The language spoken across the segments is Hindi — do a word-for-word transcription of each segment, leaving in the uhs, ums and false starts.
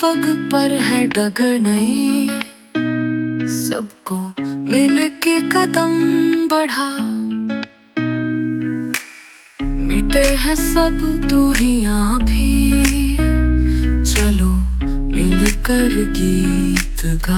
पग पर है डगर नहीं, सबको मिल के कदम बढ़ा। मिटे हैं सब दूरियां भी, चलो मिलकर गीत गा।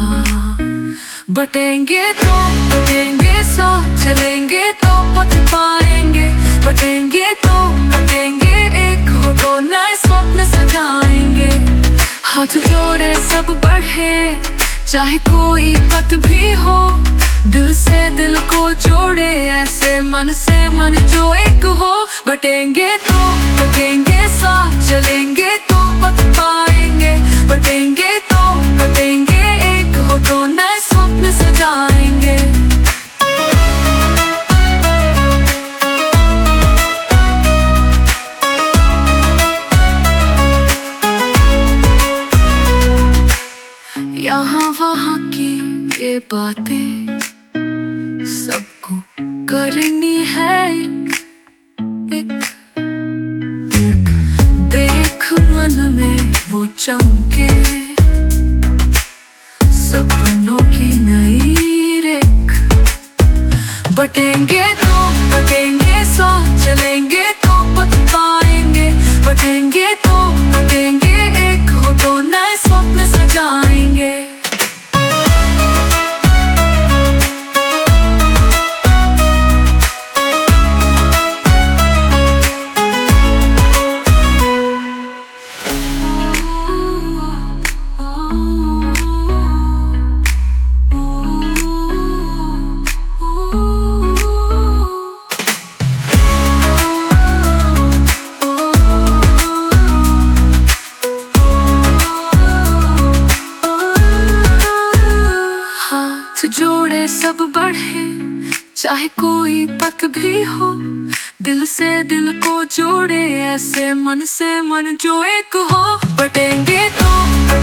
बटेंगे तो बटेंगे सौ, चलेंगे तो पथ पाएंगे। बटेंगे तो बटेंगे, एक हो तो नए स्वप्न सजाएंगे। हाथ जोड़े सब बढ़े, चाहे कोई पथ भी हो। दिल से दिल को जोड़े, ऐसे मन से मन जो एक हो। बटेंगे तो बटेंगे साथ, चलेंगे तो पथ पाएंगे। बटेंगे तो बटेंगे, एक हो तो नए स्वप्न सजाएंगे। यहाँ वहाँ की ये बातें सबको करनी है एक, एक, एक। देख मन में वो चमके, सपनों की नई रेख। बटेंगे तो बटेंगे सौ, चलेंगे तो पथ पाएंगे। बटेंगे तो बटेंगे, एक हो तो नए स्वप्न सजाएंगे। जोड़े सब बढ़े, चाहे कोई पथ भी हो। दिल से दिल को जोड़े, ऐसे मन से मन जो एक हो। बटेंगे तो